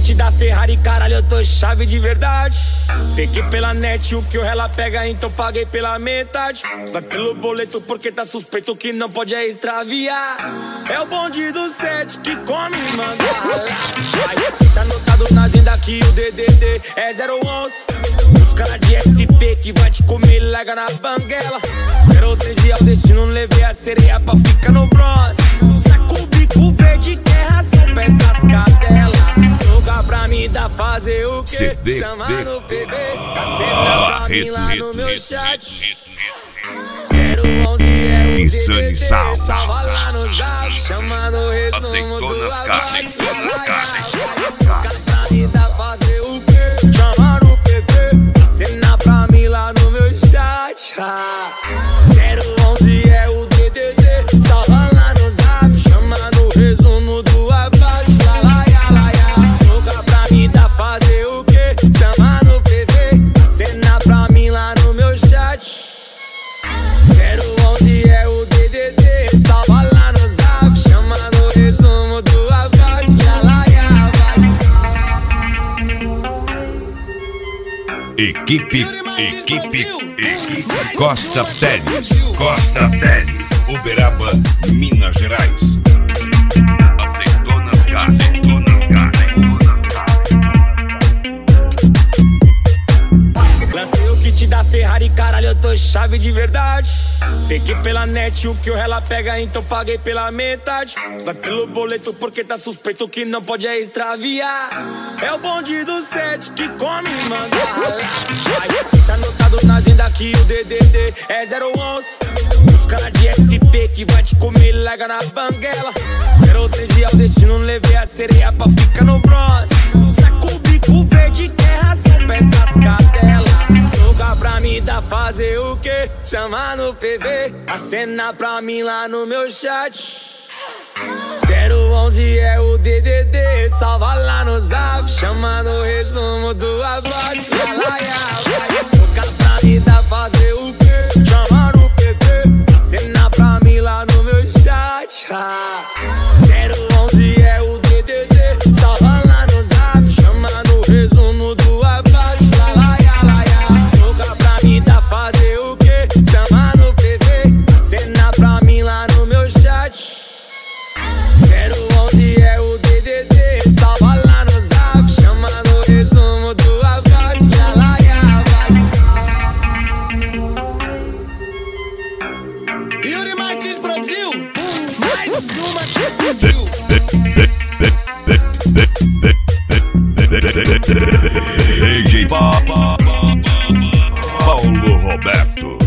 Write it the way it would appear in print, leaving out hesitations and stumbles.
kit da Ferrari, caralho, eu tô chave de verdade. Peguei pela net o que o rela pega, então paguei pela metade. Vai pelo boleto porque tá suspeito que não pode extraviar. É o bonde do 7 que come e manda ralar. Deixa anotado na agenda que o DDD é 011. Os caras de SP que vai te comer, larga na banguela. 013 é o destino, levei a sereia pra ficar no bronze. Saco o bico verde, guerra, são peças cadela. Joga pra mim dá fazer o quê? Chama no PB, acena pra mim lá no meu chat. 011 é o Insane Sound. salva lá no zap, chama no resumo Azeitonas do Carnes. Joga pra mim dá fazer o quê? Chama no PB, acena pra mim lá no meu chat. 011 é o DDD, salva lá no zap, chama no resumo do abate. Joga pra mim dá fazer o quê? Chama no PV, acena pra mim lá no meu chat. 011 é o DDD, salva lá no zap, chama no resumo do abate. Equipe Costa Teles, Uberaba, Minas Gerais. Azeitonas Carnes. Lancei o kit da Ferrari, caralho, eu tô chave de verdade. Peguei pela net o que o rela pega, então paguei pela metade. Vai pelo boleto porque tá suspeito que não pode extraviar. É o bonde do 7 que come e manda ralar. Deixa anotado na agenda que o DDD é 011. Os caras de SP que vai te comer, larga na banguela. 013 é o destino, levei a sereia pra ficar no bronze. Saco o bico verde, guerra, são peças cadela. Joga pra mim dá fazer o quê? Chama no PV, acena pra mim lá no meu chat. 011 é o DDD, salva lá no zap, chama no resumo do abate. Joga pra mim dá fazer o quê? Chama no PV, acena pra mim lá no meu chat. 011 é o DDD, salva lá no zap, chama no resumo do abate. Joga pra mim dá fazer o quê? Chama no PV, acena pra mim lá no meu chat. 011 é o DDD, salva lá no zap, chama no resumo do abate. Yuri Martins produziu mais uma que produziu. DJ Paulo Roberto.